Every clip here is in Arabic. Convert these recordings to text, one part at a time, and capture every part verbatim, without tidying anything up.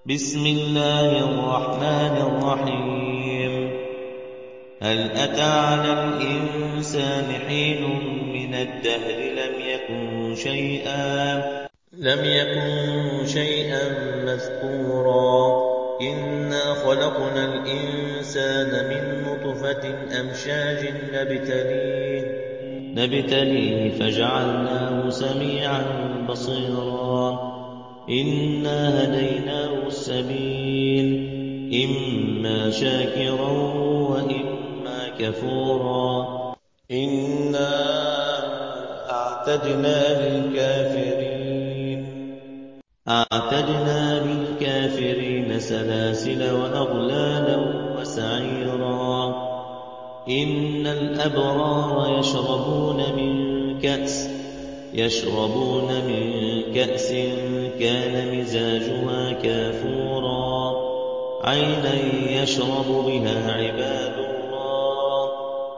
بسم الله الرحمن الرحيم هل أتى على الإنسان حين من الدهر لم يكن شيئا لم يكن شيئا مذكورا إنا خلقنا الإنسان من نطفة أمشاج نبتليه نبتليه فجعلناه سميعا بصيرا إنا هديناه السبيل إما شاكرا وإما كفورا إنا أعتدنا للكافرين أعتدنا للكافرين سلاسل وأغلالا وسعيرا إن الأبرار يشربون من كأس يشربون من كأس كان مزاجها كافورا عينا يشرب بها عباد الله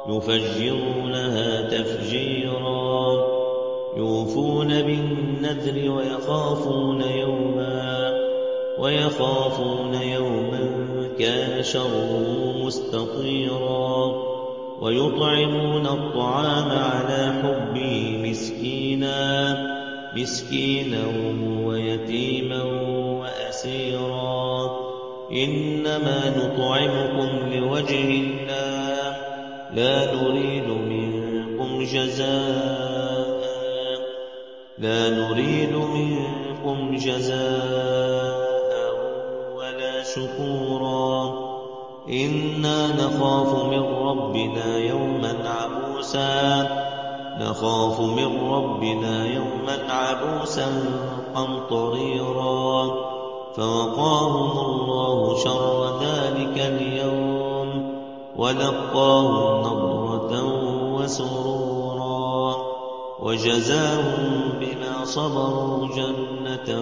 يفجرونها تفجيرا يوفون بالنذر ويخافون يوما ويخافون يوما كان شره مستطيرا ويطعمون الطعام على حبه مسكينا مسكينا ويتيما وأسيرا إنما نطعمكم لوجه الله لا نريد منكم جزاء لا نريد منكم جزاء ولا شكورا إنا نخاف من ربنا يوما عبوسا نخاف من ربنا يوما عبوسا قمطريرا فوقاهم الله شر ذلك اليوم ولقاهم نضرة وسرورا وجزاهم بما صبروا جنة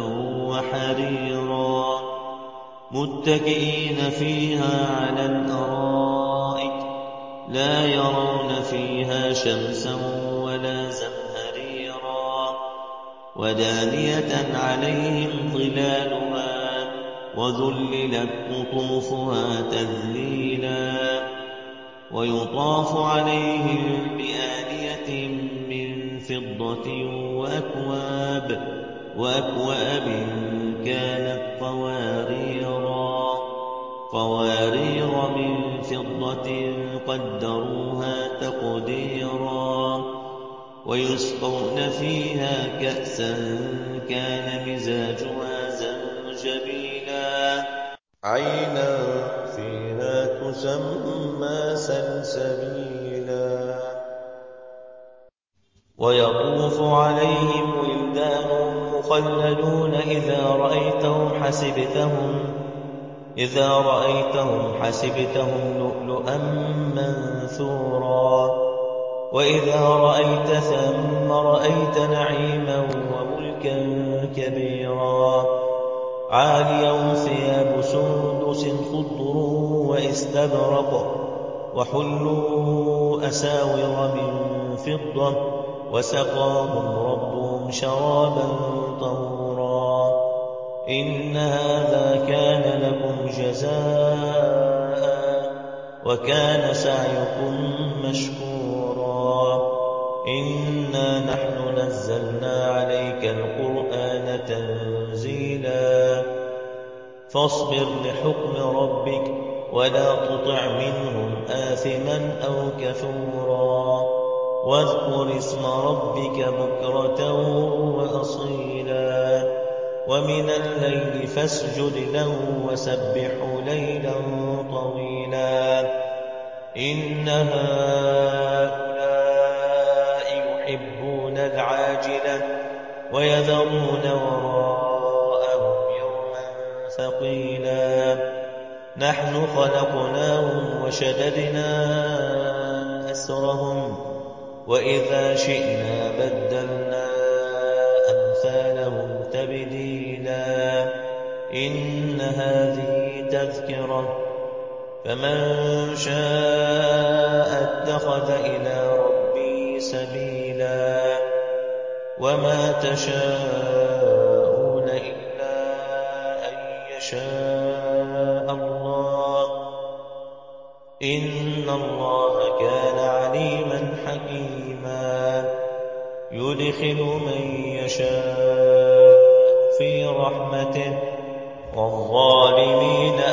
وحريرا متكئين فيها على الأرائك لا يرون فيها شمسا ولا زمهريرا ودانية عليهم ظلالها وذللت قطوفها تذليلا ويطاف عليهم بآنية من فضة وأكواب وأكواب كانت قواريرا قوارير من فضة قدروها تقديرا ويسقون فيها كأسا كان مزاجها زنجبيلا عينا فيها تسمى سلسبيلا ويطوف عليهم ولدان مخلدون إذا رأيتهم حسبتهم إذا رأيتهم حسبتهم لؤلؤا منثورا وإذا رأيت ثم رأيت نعيما وملكا كبيرا عاليهم ثياب سندس خضر واستبرق وحلوا أساور من فضة وسقاهم ربهم شرابا طهورا إن هذا كان لكم جزاء وكان سعيكم مشكورا إنا نحن نزلنا عليك القرآن تنزيلا فاصبر لحكم ربك ولا تطع منهم آثما أو كفورا واذكر اسم ربك بكرة وأصيلا ومن الليل فاسجد له وسبحه ليلا طويلا إن هؤلاء يحبون العاجلة ويذرون وراءهم يوما ثقيلا نحن خلقناهم وشددنا أسرهم وإذا شئنا بدلنا أمثالهم تبديلا إن هذه تذكرة فمن شاء اتخذ إلى ربه سبيلا وما تشاءون إلا أن شاء الله إن الله كان عليما حكيما يدخل من يشاء في رحمته والظالمين